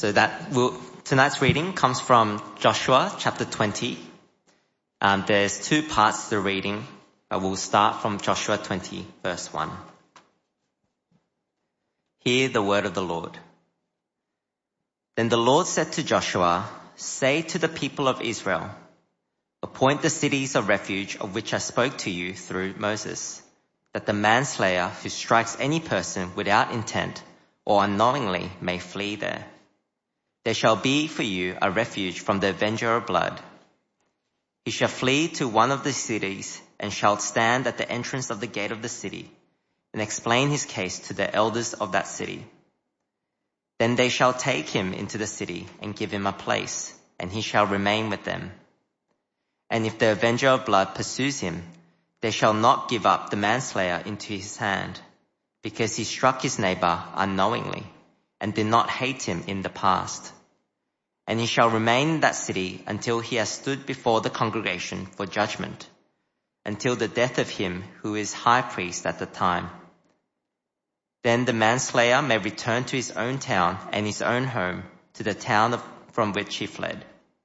Tonight's reading comes from Joshua chapter 20. There's two parts to the reading. We'll start from Joshua 20 verse 1. Hear the word of the Lord. Then the Lord said to Joshua, "Say to the people of Israel, appoint the cities of refuge of which I spoke to you through Moses, that the manslayer who strikes any person without intent or unknowingly may flee there. There shall be for you a refuge from the avenger of blood. He shall flee to one of the cities and shall stand at the entrance of the gate of the city and explain his case to the elders of that city. Then they shall take him into the city and give him a place, and he shall remain with them. And if the avenger of blood pursues him, they shall not give up the manslayer into his hand, because he struck his neighbor unknowingly and did not hate him in the past. And he shall remain in that city until he has stood before the congregation for judgment, until the death of him who is high priest at the time. Then the manslayer may return to his own town and his own home, to the town from which he fled."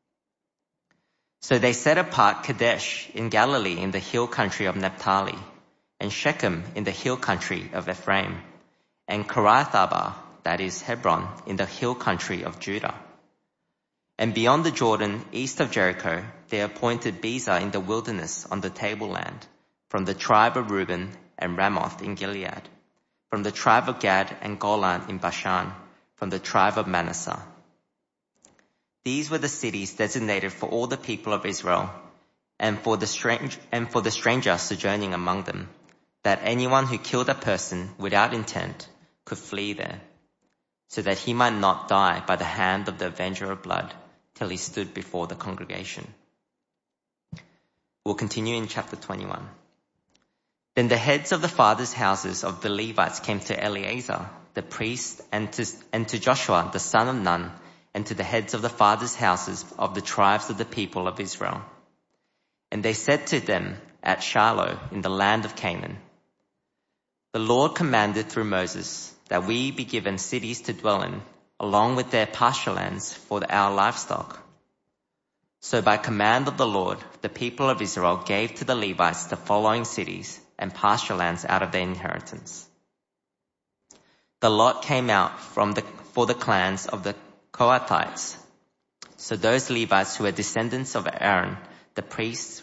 So they set apart Kadesh in Galilee in the hill country of Naphtali, and Shechem in the hill country of Ephraim, and Kiriath-arba, that is Hebron, in the hill country of Judah. And beyond the Jordan, east of Jericho, they appointed Bezer in the wilderness on the tableland, from the tribe of Reuben, and Ramoth in Gilead, from the tribe of Gad, and Golan in Bashan, from the tribe of Manasseh. These were the cities designated for all the people of Israel, and for the stranger sojourning among them, that anyone who killed a person without intent could flee there, so that he might not die by the hand of the avenger of blood till he stood before the congregation. We'll continue in chapter 21. Then the heads of the fathers' houses of the Levites came to Eleazar, the priest, and to Joshua, the son of Nun, and to the heads of the fathers' houses of the tribes of the people of Israel. And they said to them at Shiloh in the land of Canaan, "The Lord commanded through Moses that we be given cities to dwell in, along with their pasture lands for our livestock." So by command of the Lord, the people of Israel gave to the Levites the following cities and pasture lands out of their inheritance. The lot came out for the clans of the Kohathites. So those Levites who were descendants of Aaron the priest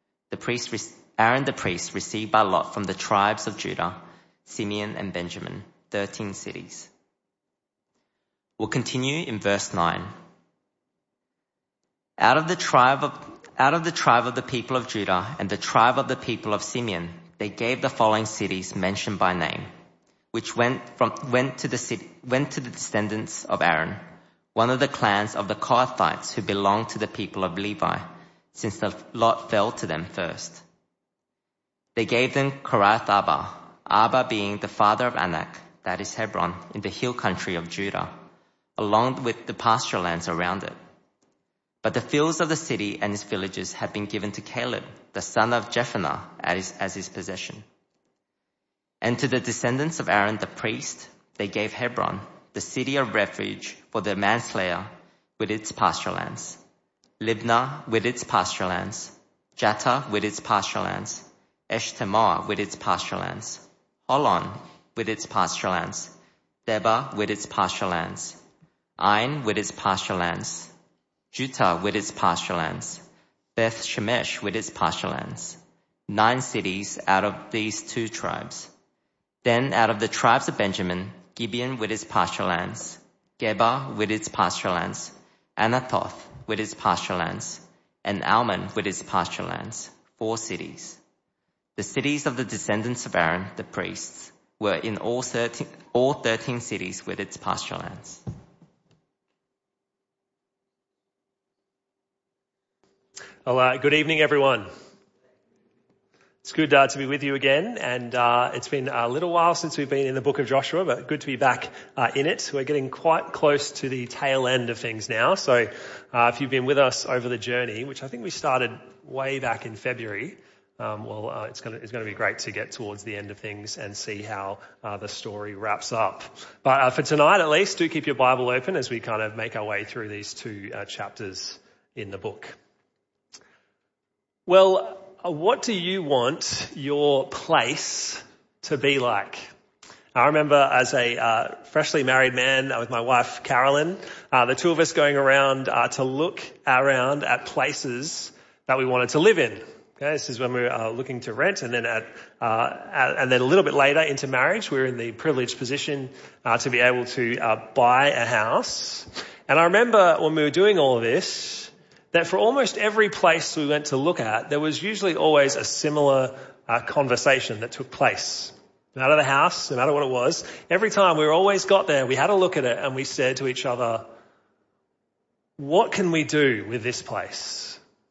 received by lot from the tribes of Judah, Simeon and Benjamin, 13 cities. We'll continue in verse 9. Out of the tribe of the people of Judah and the tribe of the people of Simeon, they gave the following cities mentioned by name, which went to the descendants of Aaron, one of the clans of the Kohathites who belonged to the people of Levi, since the lot fell to them first. They gave them Kiriath-arba, Arba being the father of Anak, that is Hebron, in the hill country of Judah, along with the pasture lands around it. But the fields of the city and its villages had been given to Caleb, the son of Jephunneh, as his possession. And to the descendants of Aaron the priest, they gave Hebron, the city of refuge for the manslayer, with its pasture lands, Libnah with its pasture lands, Jattah with its pasture lands, Eshtemoa with its pasture lands, Holon with its pasture lands, Debah with its pasture lands, Ain with its pasture lands, Juttah with its pasture lands, Beth Shemesh with its pasture lands, 9 cities out of these 2 tribes. Then out of the tribes of Benjamin, Gibeon with its pasture lands, Geba with its pasture lands, Anathoth with its pasture lands, and Almon with its pasture lands, 4 cities. The cities of the descendants of Aaron, the priests, were in all 13 cities with its pasture lands. Well, good evening, everyone. It's good to be with you again, and it's been a little while since we've been in the book of Joshua, but good to be back in it. We're getting quite close to the tail end of things now, so if you've been with us over the journey, which I think we started way back in February, it's going to be great to get towards the end of things and see how the story wraps up. But for tonight, at least, do keep your Bible open as we kind of make our way through these two chapters in the book. Well, what do you want your place to be like? I remember as a freshly married man with my wife Carolyn, the two of us going around to look around at places that we wanted to live in. Okay, this is when we were looking to rent, and then and then a little bit later into marriage, we were in the privileged position to be able to buy a house. And I remember when we were doing all of this, that for almost every place we went to look at, there was usually always a similar conversation that took place. No matter the house, no matter what it was, every time we always got there, we had a look at it and we said to each other, what can we do with this place?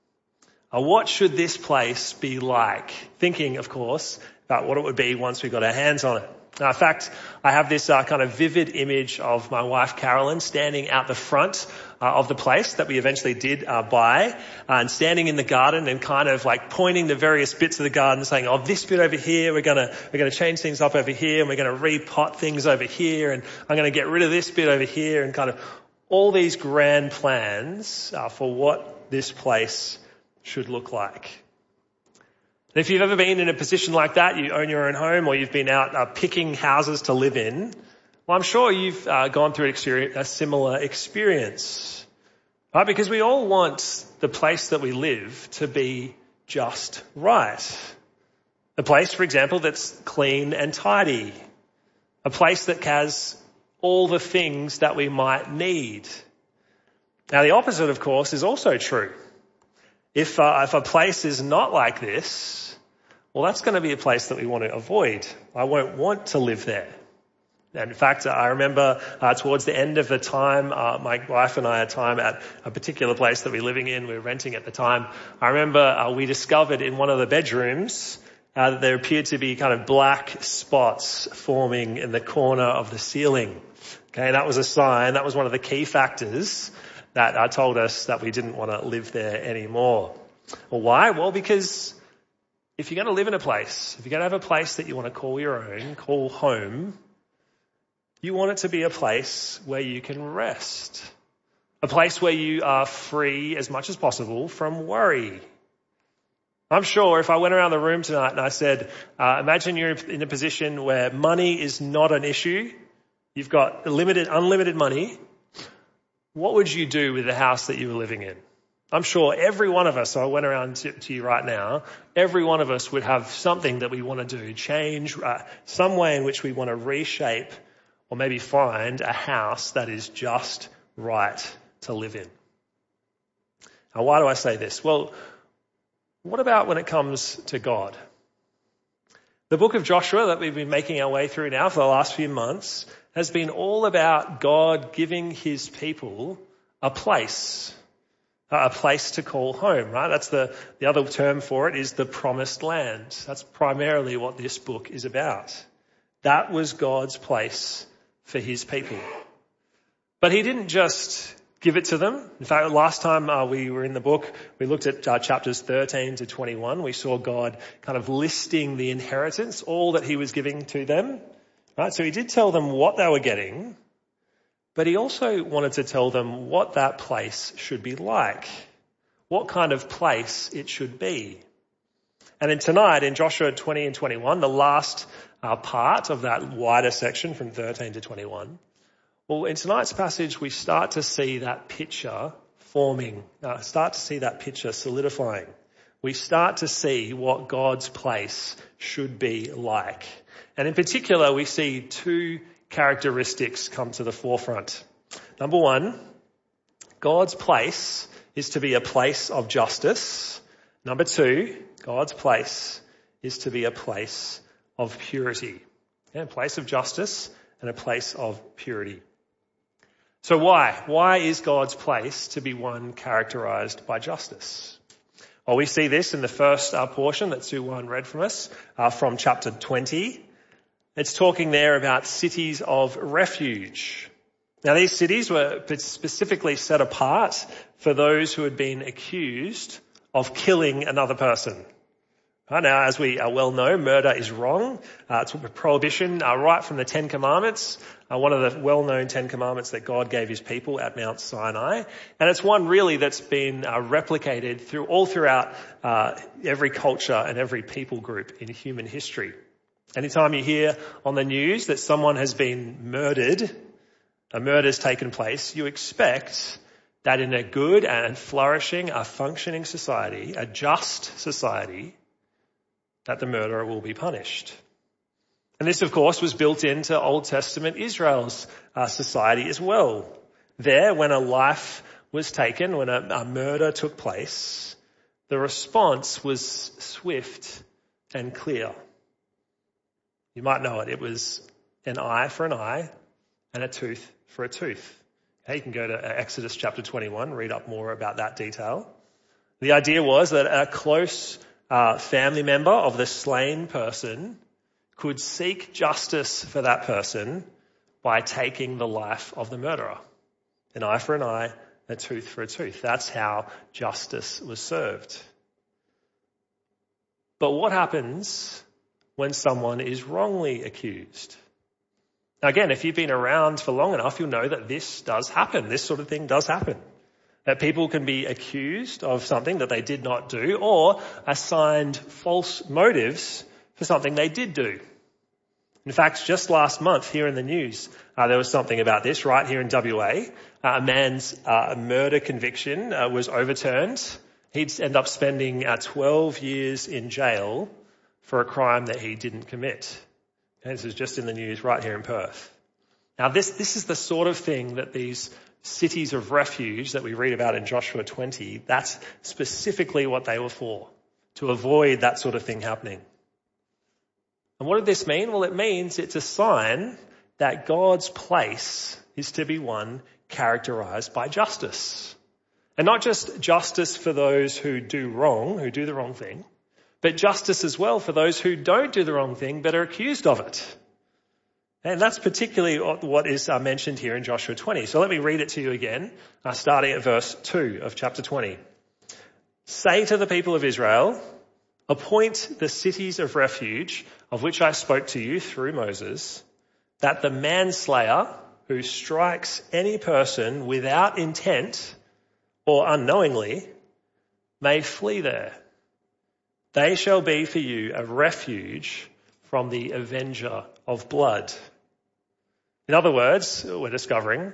What should this place be like? Thinking, of course, about what it would be once we got our hands on it. Now, in fact, I have this kind of vivid image of my wife Carolyn standing out the front of the place that we eventually did buy, and standing in the garden and kind of like pointing to various bits of the garden, saying, "Oh, this bit over here, we're gonna change things up over here, and we're gonna repot things over here, and I'm gonna get rid of this bit over here," and kind of all these grand plans for what this place should look like. And if you've ever been in a position like that, you own your own home, or you've been out picking houses to live in, well, I'm sure you've gone through a similar experience, right? Because we all want the place that we live to be just right. A place, for example, that's clean and tidy. A place that has all the things that we might need. Now, the opposite, of course, is also true. If a place is not like this, well, that's going to be a place that we want to avoid. I won't want to live there. And in fact, I remember towards the end of the time, my wife and I had time at a particular place that we were living in. We were renting at the time. I remember we discovered in one of the bedrooms that there appeared to be kind of black spots forming in the corner of the ceiling. Okay, that was a sign. That was one of the key factors that told us that we didn't want to live there anymore. Well, why? Well, because if you're going to live in a place, if you're going to have a place that you want to call your own, call home, you want it to be a place where you can rest. A place where you are free as much as possible from worry. I'm sure if I went around the room tonight and I said, imagine you're in a position where money is not an issue. You've got unlimited money. What would you do with the house that you were living in? I'm sure every one of us, so I went around to you right now, every one of us would have something that we want to do, change, some way in which we want to reshape or maybe find a house that is just right to live in. Now, why do I say this? Well, what about when it comes to God? The book of Joshua that we've been making our way through now for the last few months has been all about God giving his people a place to call home, right? That's the other term for it is the promised land. That's primarily what this book is about. That was God's place for his people. But he didn't just give it to them. In fact, last time we were in the book, we looked at chapters 13 to 21. We saw God kind of listing the inheritance, all that he was giving to them. Right? So he did tell them what they were getting, but he also wanted to tell them what that place should be like, what kind of place it should be. And then tonight in Joshua 20 and 21, the last part of that wider section from 13 to 21, well, in tonight's passage, we start to see that picture forming, start to see that picture solidifying. We start to see what God's place should be like. And in particular, we see two characteristics come to the forefront. Number one, God's place is to be a place of justice. Number two, God's place is to be a place of purity. A place of justice and a place of purity. So why? Why is God's place to be one characterized by justice? Well, we see this in the first portion that Sue Wan read from us from chapter 20. It's talking there about cities of refuge. Now, these cities were specifically set apart for those who had been accused of killing another person. Right, now, as we well know, murder is wrong. It's a prohibition right from the Ten Commandments, one of the well-known Ten Commandments that God gave his people at Mount Sinai. And it's one really that's been replicated throughout every culture and every people group in human history. Anytime you hear on the news that someone has been murdered, a murder's taken place, you expect that in a good and flourishing, a functioning society, a just society, that the murderer will be punished. And this, of course, was built into Old Testament Israel's society as well. There, when a life was taken, when a murder took place, the response was swift and clear. You might know it. It was an eye for an eye and a tooth for a tooth. Okay, you can go to Exodus chapter 21, read up more about that detail. The idea was that a close family member of the slain person could seek justice for that person by taking the life of the murderer. An eye for an eye, a tooth for a tooth. That's how justice was served. But what happens when someone is wrongly accused? Now again, if you've been around for long enough, you'll know that this does happen. This sort of thing does happen. That people can be accused of something that they did not do or assigned false motives for something they did do. In fact, just last month here in the news, there was something about this right here in WA. A man's murder conviction was overturned. He'd end up spending 12 years in jail for a crime that he didn't commit. And this is just in the news right here in Perth. Now this is the sort of thing that these cities of refuge that we read about in Joshua 20, that's specifically what they were for, to avoid that sort of thing happening. And what did this mean? Well, it means it's a sign that God's place is to be one characterized by justice. And not just justice for those who do wrong, who do the wrong thing, but justice as well for those who don't do the wrong thing but are accused of it. And that's particularly what is mentioned here in Joshua 20. So let me read it to you again, starting at verse 2 of chapter 20. Say to the people of Israel, appoint the cities of refuge of which I spoke to you through Moses, that the manslayer who strikes any person without intent or unknowingly may flee there. They shall be for you a refuge from the avenger of blood. In other words, we're discovering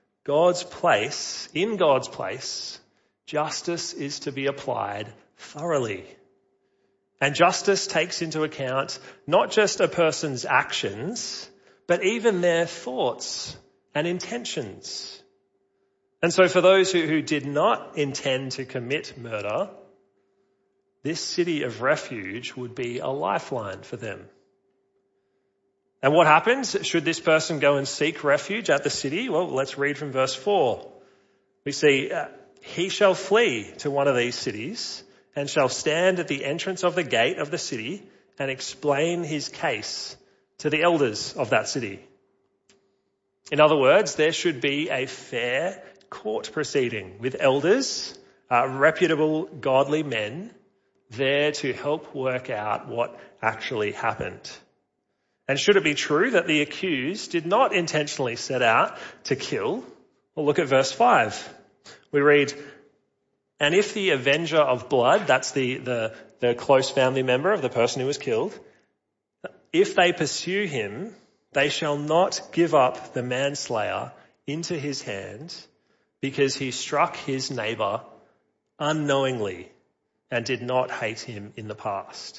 in God's place, justice is to be applied thoroughly. And justice takes into account not just a person's actions, but even their thoughts and intentions. And so for those who did not intend to commit murder, this city of refuge would be a lifeline for them. And what happens? Should this person go and seek refuge at the city? Well, let's read from verse 4. We see, he shall flee to one of these cities and shall stand at the entrance of the gate of the city and explain his case to the elders of that city. In other words, there should be a fair court proceeding with elders, reputable, godly men, there to help work out what actually happened. And should it be true that the accused did not intentionally set out to kill, well, look at verse 5. We read, and if the avenger of blood, that's the close family member of the person who was killed, if they pursue him, they shall not give up the manslayer into his hand because he struck his neighbor unknowingly and did not hate him in the past.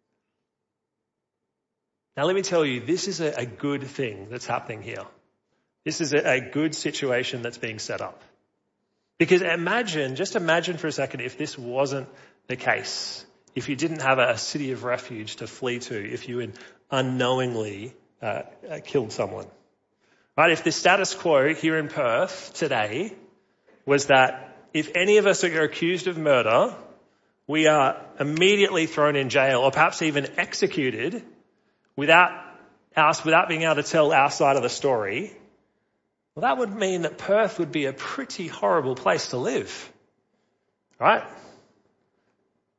Now let me tell you, this is a good thing that's happening here. This is a good situation that's being set up. Because just imagine for a second if this wasn't the case. If you didn't have a city of refuge to flee to, if you had unknowingly killed someone. Right? If the status quo here in Perth today was that if any of us are accused of murder, we are immediately thrown in jail or perhaps even executed without being able to tell our side of the story, well, that would mean that Perth would be a pretty horrible place to live, right?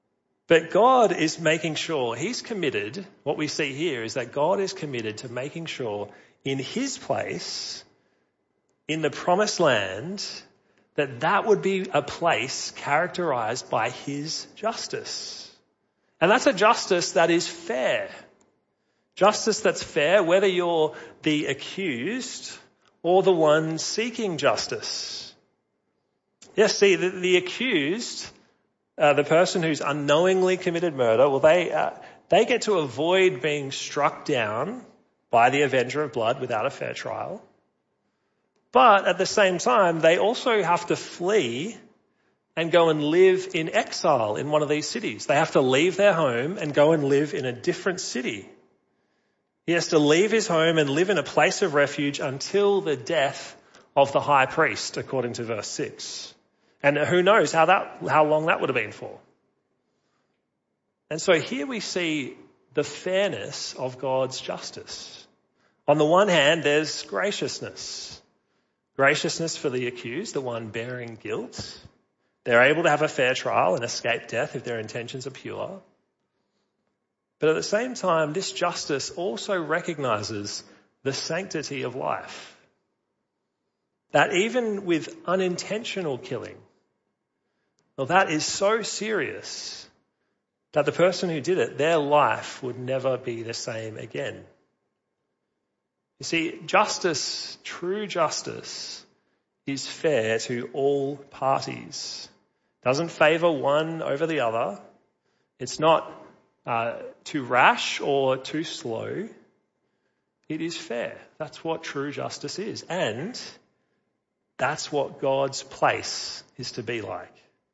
But God is making sure, he's committed, what we see here is that God is committed to making sure in his place, in the promised land, that would be a place characterized by his justice. And that's a justice that is fair. Justice that's fair, whether you're the accused or the one seeking justice. Yes, see, the accused, the person who's unknowingly committed murder, well, they get to avoid being struck down by the avenger of blood without a fair trial. But at the same time, they also have to flee and go and live in exile in one of these cities. They have to leave their home and go and live in a different city. He has to leave his home and live in a place of refuge until the death of the high priest, according to verse 6. And who knows how long that would have been for. And so here we see the fairness of God's justice. On the one hand, there's graciousness. Graciousness for the accused, the one bearing guilt. They're able to have a fair trial and escape death if their intentions are pure. But at the same time, this justice also recognizes the sanctity of life. That even with unintentional killing, well, that is so serious that the person who did it, their life would never be the same again. You see, justice, true justice, is fair to all parties. Doesn't favour one over the other. It's not too rash or too slow. It is fair. That's what true justice is. And that's what God's place is to be like.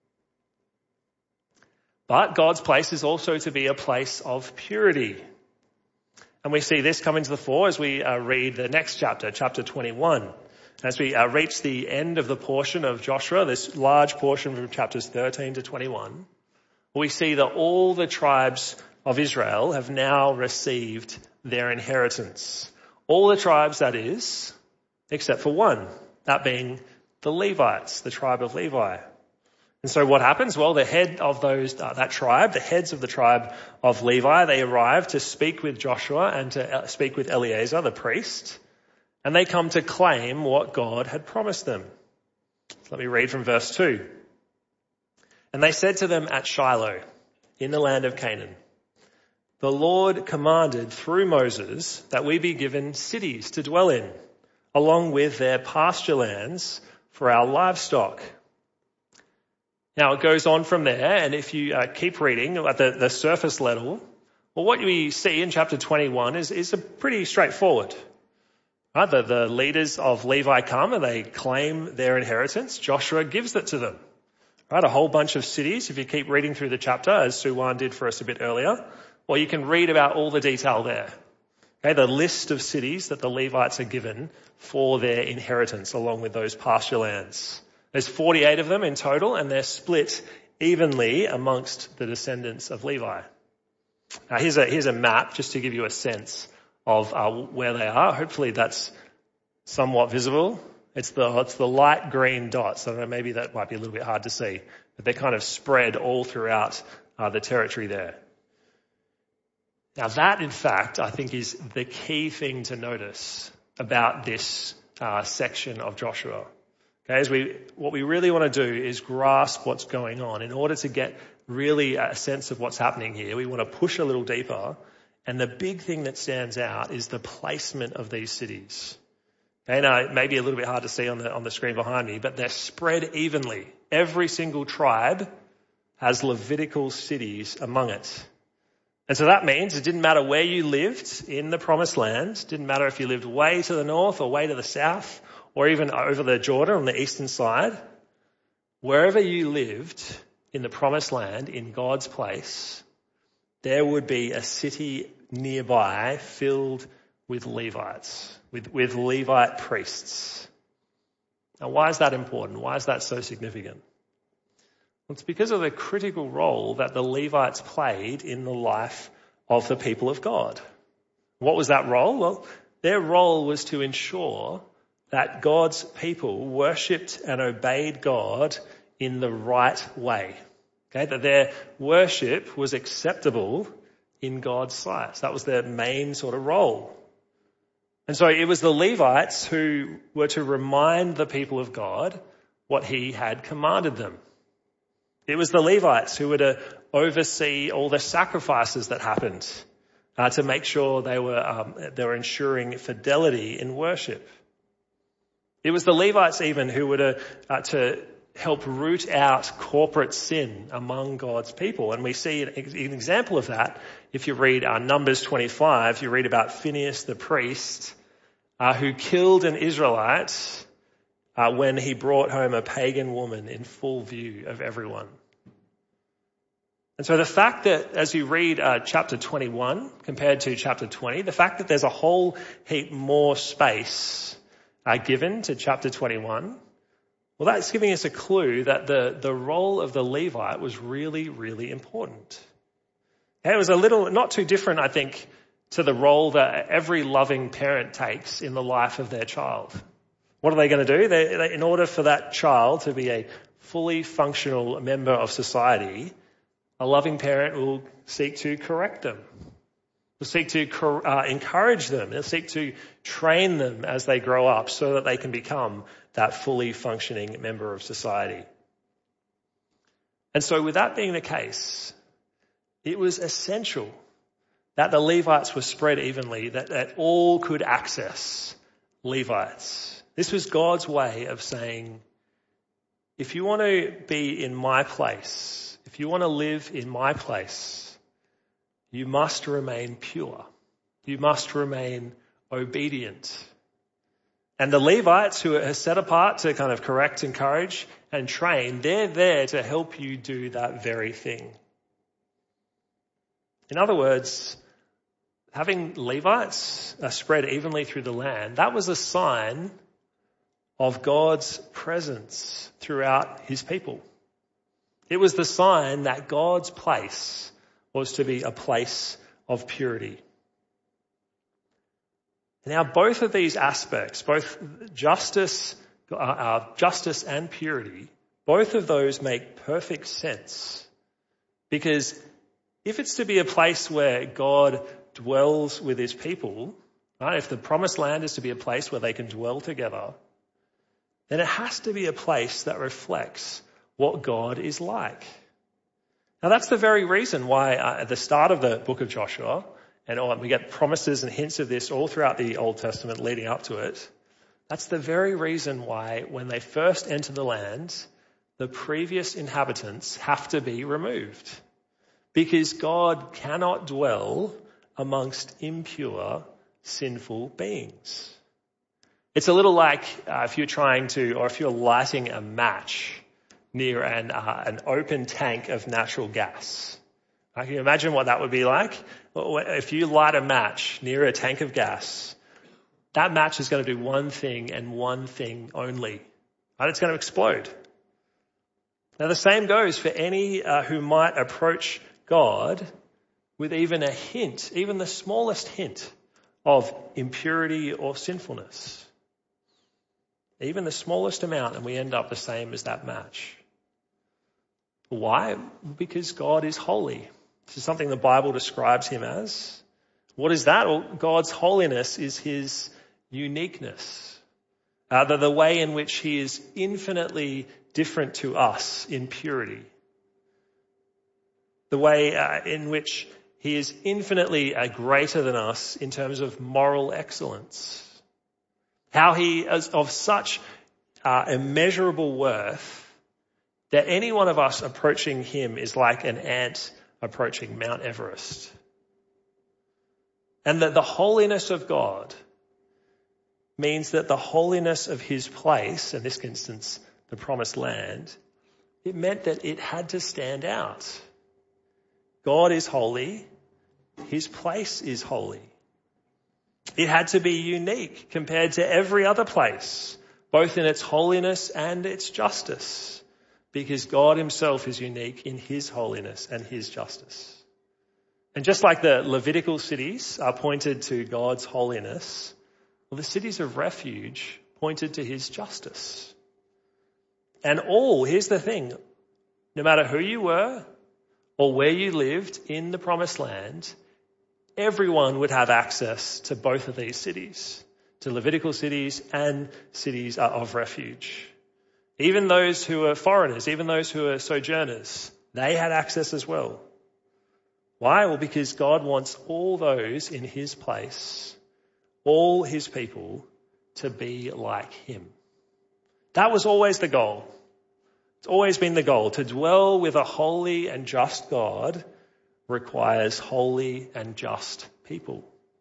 But God's place is also to be a place of purity. And we see this come into the fore as we read the next chapter, chapter 21. As we reach the end of the portion of Joshua, this large portion from chapters 13 to 21, we see that all the tribes of Israel have now received their inheritance. All the tribes, that is, except for one, that being the Levites, the tribe of Levi. And so what happens? Well, the head of that tribe, the heads of the tribe of Levi, they arrive to speak with Joshua and to speak with Eleazar, the priest, and they come to claim what God had promised them. So let me read from verse 2. And they said to them at Shiloh, in the land of Canaan, the Lord commanded through Moses that we be given cities to dwell in, along with their pasture lands for our livestock. Now, it goes on from there, and if you keep reading at the surface level, well, what we see in chapter 21 is a pretty straightforward. Right? The leaders of Levi come and they claim their inheritance. Joshua gives it to them. Right? A whole bunch of cities, if you keep reading through the chapter, as Suwan did for us a bit earlier, well, you can read about all the detail there. Okay, the list of cities that the Levites are given for their inheritance along with those pasture lands. There's 48 of them in total, and they're split evenly amongst the descendants of Levi. Now, here's a map just to give you a sense of where they are. Hopefully that's somewhat visible. It's the light green dots. I don't know, maybe that might be a little bit hard to see, but they're kind of spread all throughout the territory there. Now that, in fact, I think is the key thing to notice about this section of Joshua. Okay, what we really want to do is grasp what's going on. In order to get really a sense of what's happening here, we want to push a little deeper. And the big thing that stands out is the placement of these cities. Okay, now it may be a little bit hard to see on the screen behind me, but they're spread evenly. Every single tribe has Levitical cities among it. And so that means it didn't matter where you lived in the promised land. It didn't matter if you lived way to the north or way to the south, or even over the Jordan on the eastern side. Wherever you lived in the promised land, in God's place, there would be a city nearby filled with Levites, with Levite priests. Now, why is that important? Why is that so significant? Well, it's because of the critical role that the Levites played in the life of the people of God. What was that role? Well, their role was to ensure that God's people worshipped and obeyed God in the right way. Okay, that their worship was acceptable in God's sight. That was their main sort of role. And so it was the Levites who were to remind the people of God what he had commanded them. It was the Levites who were to oversee all the sacrifices that happened to make sure they were ensuring fidelity in worship. It was the Levites even who were to help root out corporate sin among God's people. And we see an example of that. If you read Numbers 25, you read about Phinehas the priest who killed an Israelite when he brought home a pagan woman in full view of everyone. And so the fact that as you read chapter 21 compared to chapter 20, the fact that there's a whole heap more space given to chapter 21, well, that's giving us a clue that the role of the Levite was really, really important. It was a little, not too different, I think, to the role that every loving parent takes in the life of their child. What are they going to do? They, in order for that child to be a fully functional member of society, a loving parent will seek to correct them, will seek to encourage them, they'll seek to train them as they grow up so that they can become that fully functioning member of society. And so with that being the case, it was essential that the Levites were spread evenly, that all could access Levites. This was God's way of saying, if you want to be in my place, if you want to live in my place, you must remain pure. You must remain obedient. And the Levites who are set apart to kind of correct, encourage, and train, they're there to help you do that very thing. In other words, having Levites spread evenly through the land, that was a sign of God's presence throughout his people. It was the sign that God's place was to be a place of purity. Now, both of these aspects, both justice and purity, both of those make perfect sense. Because if it's to be a place where God dwells with his people, right, if the promised land is to be a place where they can dwell together, then it has to be a place that reflects what God is like. Now, that's the very reason why at the start of the book of Joshua, and we get promises and hints of this all throughout the Old Testament leading up to it, that's the very reason why when they first enter the land, the previous inhabitants have to be removed. Because God cannot dwell amongst impure, sinful beings. It's a little like if you're lighting a match near an open tank of natural gas. Can you imagine what that would be like? If you light a match near a tank of gas, that match is going to do one thing and one thing only. Right? It's going to explode. Now the same goes for any who might approach God with even a hint, even the smallest hint of impurity or sinfulness. Even the smallest amount, and we end up the same as that match. Why? Because God is holy. This is something the Bible describes him as. What is that? Well, God's holiness is his uniqueness. The way in which he is infinitely different to us in purity. The way in which he is infinitely greater than us in terms of moral excellence. How he is of such immeasurable worth that any one of us approaching him is like an ant approaching Mount Everest. And that the holiness of God means that the holiness of his place, in this instance, the promised land, it meant that it had to stand out. God is holy. His place is holy. It had to be unique compared to every other place, both in its holiness and its justice, because God himself is unique in his holiness and his justice. And just like the Levitical cities are pointed to God's holiness, well, the cities of refuge pointed to his justice. And here's the thing, no matter who you were or where you lived in the promised land, everyone would have access to both of these cities, to Levitical cities and cities of refuge. Even those who are foreigners, even those who are sojourners, they had access as well. Why? Well, because God wants all those in his place, all his people, to be like him. That was always the goal. It's always been the goal. To dwell with a holy and just God requires holy and just people.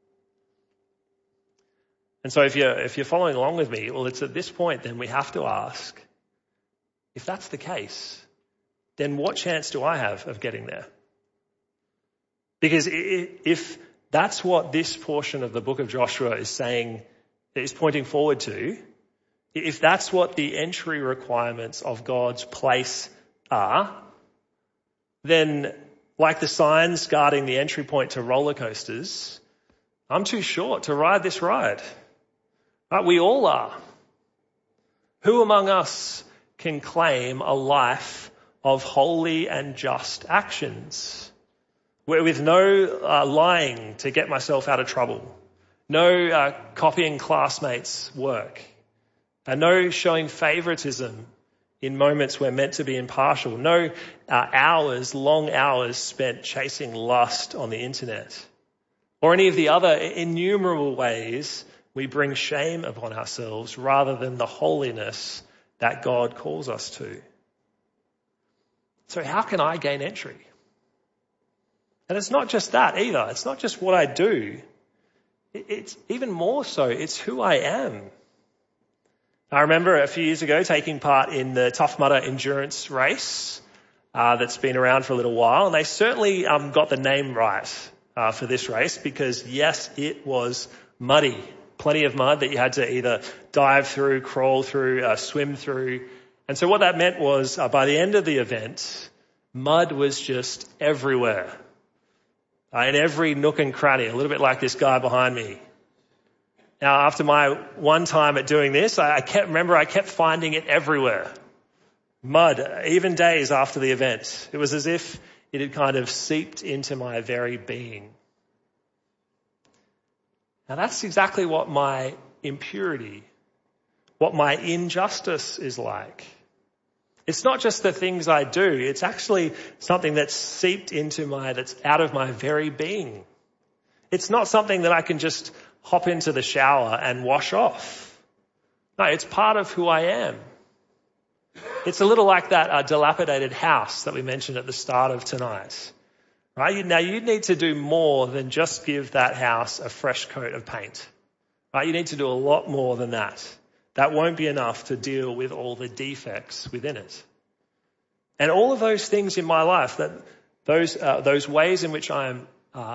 And so if you're following along with me, well, it's at this point then we have to ask, if that's the case, then what chance do I have of getting there? Because if that's what this portion of the book of Joshua is saying, is pointing forward to, if that's what the entry requirements of God's place are, then like the signs guarding the entry point to roller coasters, I'm too short to ride this ride. Right? We all are. Who among us can claim a life of holy and just actions? With no lying to get myself out of trouble, no copying classmates' work, and no showing favoritism in moments we're meant to be impartial, no long hours spent chasing lust on the internet, or any of the other innumerable ways we bring shame upon ourselves rather than the holiness that God calls us to. So how can I gain entry? And it's not just that either. It's not just what I do. It's even more so, it's who I am. I remember a few years ago taking part in the Tough Mudder endurance race that's been around for a little while. And they certainly got the name right for this race because, yes, it was muddy. Plenty of mud that you had to either dive through, crawl through, swim through. And so what that meant was by the end of the event, mud was just everywhere. In every nook and cranny, a little bit like this guy behind me. Now, after my one time at doing this, I kept finding it everywhere. Mud, even days after the event. It was as if it had kind of seeped into my very being. Now, that's exactly what my impurity, what my injustice is like. It's not just the things I do, it's actually something that's seeped into that's out of my very being. It's not something that I can just hop into the shower and wash off. No, it's part of who I am. It's a little like that dilapidated house that we mentioned at the start of tonight. Right? Now you need to do more than just give that house a fresh coat of paint. Right? You need to do a lot more than that. That won't be enough to deal with all the defects within it. And all of those things in my life, those ways in which I am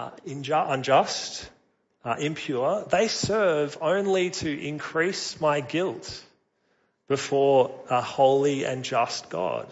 unjust, impure, they serve only to increase my guilt before a holy and just God.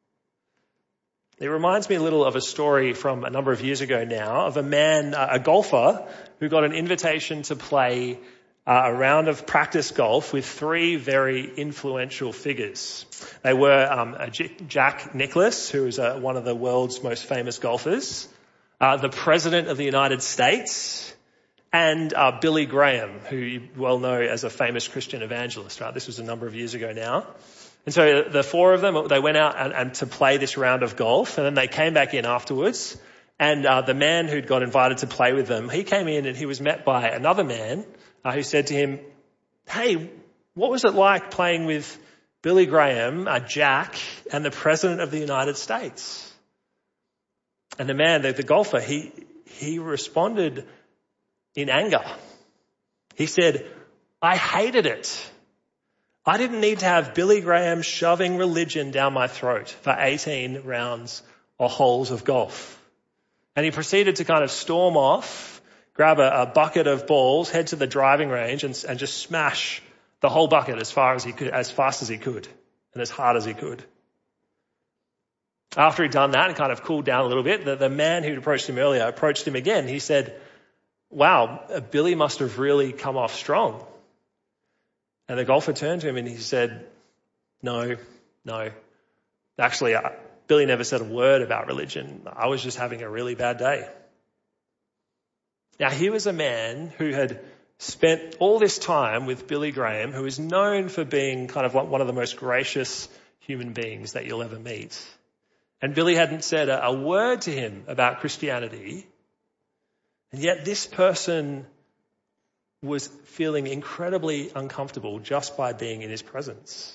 It reminds me a little of a story from a number of years ago now of a man, a golfer, who got an invitation to play a round of practice golf with three very influential figures. They were Jack Nicklaus, who is one of the world's most famous golfers, the President of the United States, and Billy Graham, who you well know as a famous Christian evangelist. Right? This was a number of years ago now. And so the four of them, they went out and to play this round of golf, and then they came back in afterwards. And the man who'd got invited to play with them, he came in and he was met by another man who said to him, "Hey, what was it like playing with Billy Graham, Jack, and the President of the United States?" And the man, the golfer, he responded in anger. He said, "I hated it. I didn't need to have Billy Graham shoving religion down my throat for 18 rounds or holes of golf." And he proceeded to kind of storm off, grab a bucket of balls, head to the driving range and just smash the whole bucket as fast as he could and as hard as he could. After he'd done that and kind of cooled down a little bit, the man who'd approached him earlier approached him again. He said, "Wow, Billy must have really come off strong." And the golfer turned to him and he said, No. Actually, Billy never said a word about religion. I was just having a really bad day. Now, here was a man who had spent all this time with Billy Graham, who is known for being kind of one of the most gracious human beings that you'll ever meet. And Billy hadn't said a word to him about Christianity. And yet this person was feeling incredibly uncomfortable just by being in his presence.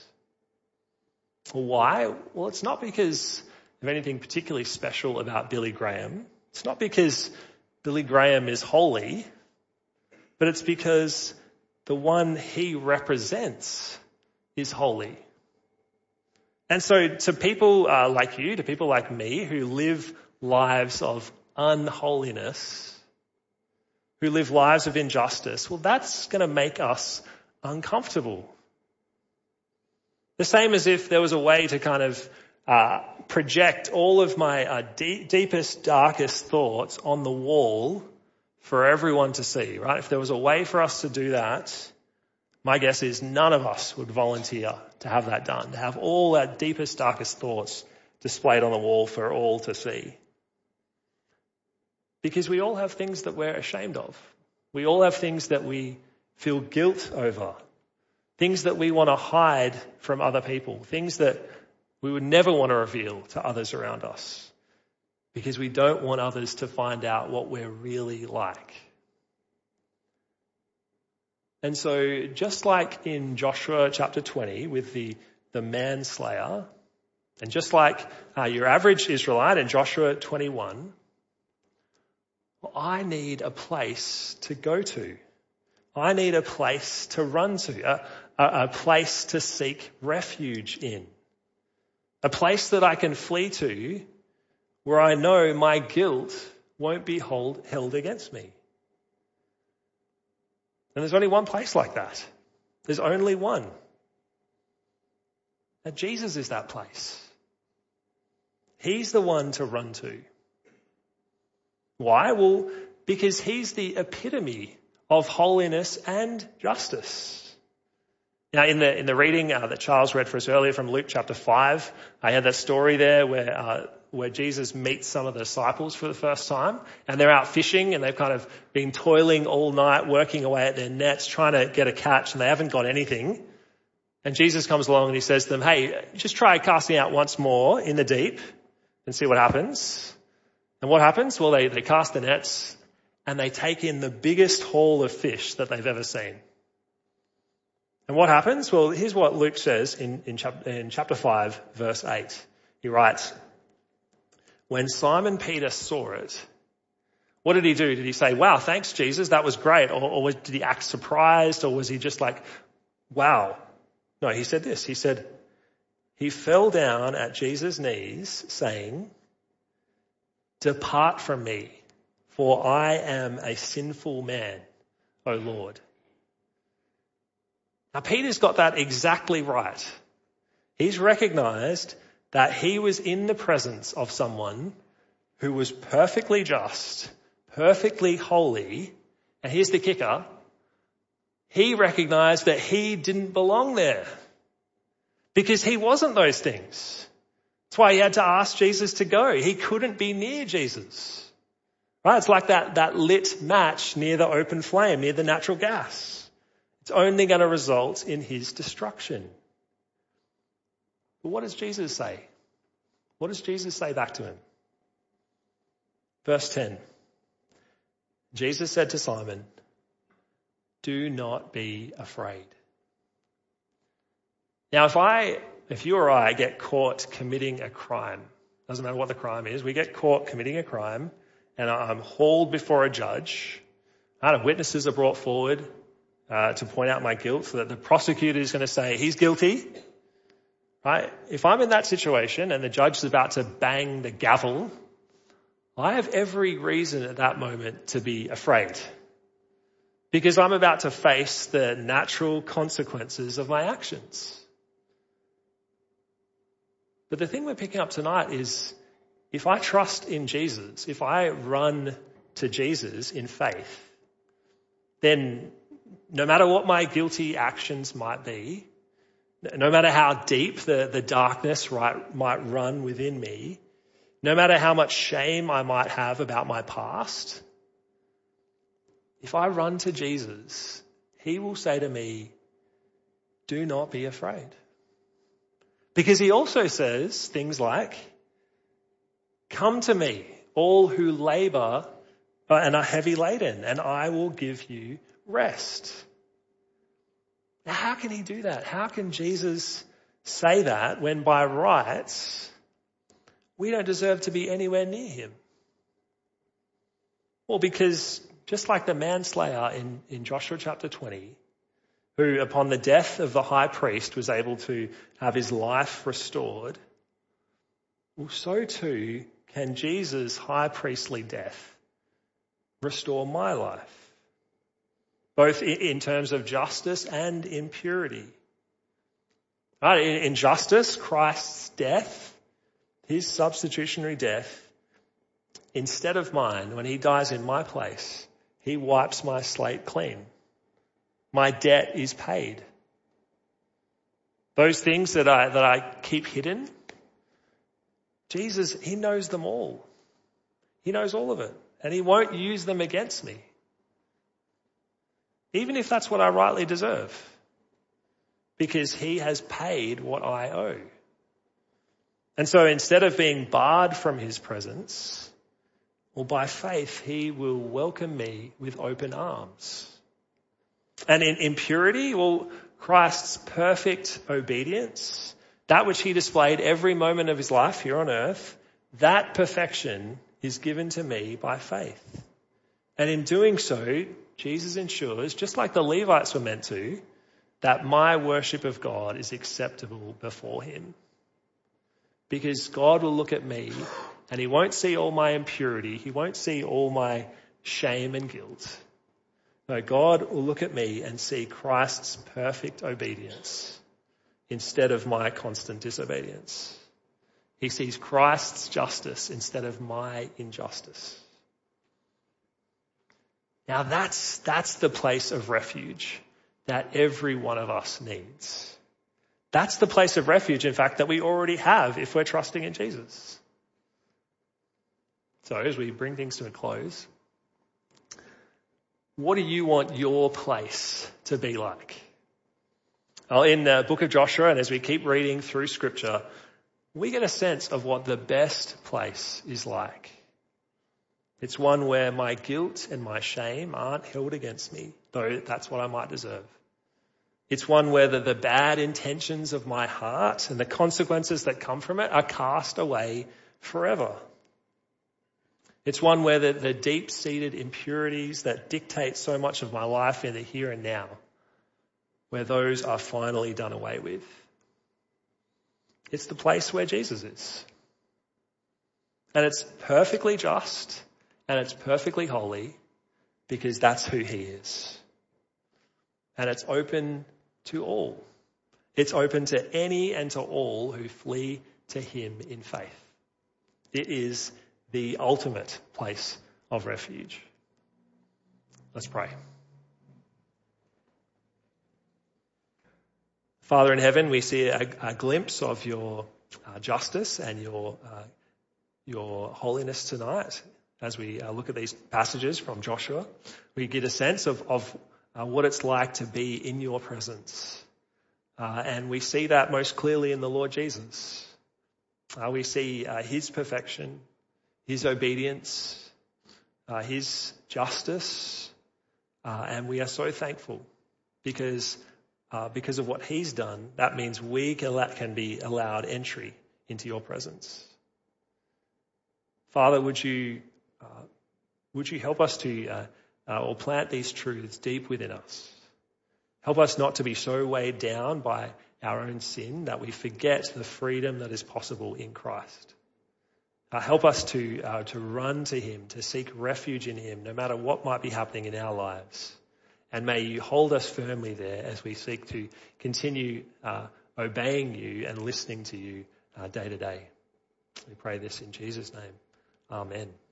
Why? Well, it's not because of anything particularly special about Billy Graham. It's not because Billy Graham is holy, but it's because the one he represents is holy. And so to people like you, to people like me who live lives of unholiness, who live lives of injustice, well, that's going to make us uncomfortable. The same as if there was a way to kind of project all of my deepest, darkest thoughts on the wall for everyone to see, right? If there was a way for us to do that, my guess is none of us would volunteer to have that done, to have all our deepest, darkest thoughts displayed on the wall for all to see. Because we all have things that we're ashamed of. We all have things that we feel guilt over, things that we want to hide from other people, things that we would never want to reveal to others around us because we don't want others to find out what we're really like. And so just like in Joshua chapter 20 with the manslayer, and just like your average Israelite in Joshua 21, well, I need a place to go to. I need a place to run to, a place to seek refuge in, a place that I can flee to where I know my guilt won't be held against me. And there's only one place like that. There's only one. And Jesus is that place. He's the one to run to. Why? Well, because he's the epitome of holiness and justice. Now, in the reading that Charles read for us earlier from Luke chapter 5, I had that story there where Jesus meets some of the disciples for the first time, and they're out fishing and they've kind of been toiling all night, working away at their nets, trying to get a catch, and they haven't got anything. And Jesus comes along and he says to them, hey, just try casting out once more in the deep and see what happens. And what happens? Well, they cast the nets and they take in the biggest haul of fish that they've ever seen. And what happens? Well, here's what Luke says in chapter 5, verse 8. He writes, when Simon Peter saw it, what did he do? Did he say, wow, thanks, Jesus, that was great? Or did he act surprised? Or was he just like, wow? No, he said this. He said, he fell down at Jesus' knees saying, depart from me, for I am a sinful man, O Lord. Now, Peter's got that exactly right. He's recognized that he was in the presence of someone who was perfectly just, perfectly holy, and here's the kicker, he recognized that he didn't belong there because he wasn't those things. That's why he had to ask Jesus to go. He couldn't be near Jesus. Right? It's like that lit match near the open flame, near the natural gas. It's only going to result in his destruction. But what does Jesus say? What does Jesus say back to him? Verse 10. Jesus said to Simon, do not be afraid. Now, if you or I get caught committing a crime, doesn't matter what the crime is, we get caught committing a crime and I'm hauled before a judge, witnesses are brought forward to point out my guilt so that the prosecutor is going to say he's guilty. Right? If I'm in that situation and the judge is about to bang the gavel, I have every reason at that moment to be afraid because I'm about to face the natural consequences of my actions. But the thing we're picking up tonight is if I trust in Jesus, if I run to Jesus in faith, then no matter what my guilty actions might be, No matter how deep the darkness might run within me, no matter how much shame I might have about my past, if I run to Jesus, he will say to me, do not be afraid. Because he also says things like, come to me, all who labor and are heavy laden, and I will give you rest. Now, how can he do that? How can Jesus say that when by rights we don't deserve to be anywhere near him? Well, because just like the manslayer in Joshua chapter 20, who upon the death of the high priest was able to have his life restored, well, so too can Jesus' high priestly death restore my life, both in terms of justice and in purity. In justice, Christ's death, his substitutionary death, instead of mine, when he dies in my place, he wipes my slate clean. My debt is paid. Those things that I keep hidden, Jesus, he knows them all. He knows all of it, and he won't use them against me, even if that's what I rightly deserve, because he has paid what I owe. And so instead of being barred from his presence, well, by faith, he will welcome me with open arms. And in purity, well, Christ's perfect obedience, that which he displayed every moment of his life here on earth, that perfection is given to me by faith. And in doing so, Jesus ensures, just like the Levites were meant to, that my worship of God is acceptable before him. Because God will look at me and he won't see all my impurity. He won't see all my shame and guilt. No, God will look at me and see Christ's perfect obedience instead of my constant disobedience. He sees Christ's justice instead of my injustice. Now that's the place of refuge that every one of us needs. That's the place of refuge, in fact, that we already have if we're trusting in Jesus. So as we bring things to a close, what do you want your place to be like? Well, in the book of Joshua, and as we keep reading through Scripture, we get a sense of what the best place is like. It's one where my guilt and my shame aren't held against me, though that's what I might deserve. It's one where the bad intentions of my heart and the consequences that come from it are cast away forever. It's one where the deep-seated impurities that dictate so much of my life in the here and now, where those are finally done away with. It's the place where Jesus is. And it's perfectly just and it's perfectly holy because that's who he is. And it's open to all. It's open to any and to all who flee to him in faith. It is the ultimate place of refuge. Let's pray. Father in heaven, we see a glimpse of your justice and your holiness tonight. As we look at these passages from Joshua, we get a sense of what it's like to be in your presence. And we see that most clearly in the Lord Jesus. We see his perfection, his obedience, his justice, and we are so thankful because of what he's done. That means we can be allowed entry into your presence. Father, would you help us to or plant these truths deep within us? Help us not to be so weighed down by our own sin that we forget the freedom that is possible in Christ. Help us to run to him, to seek refuge in him, no matter what might be happening in our lives. And may you hold us firmly there as we seek to continue obeying you and listening to you day to day. We pray this in Jesus' name. Amen.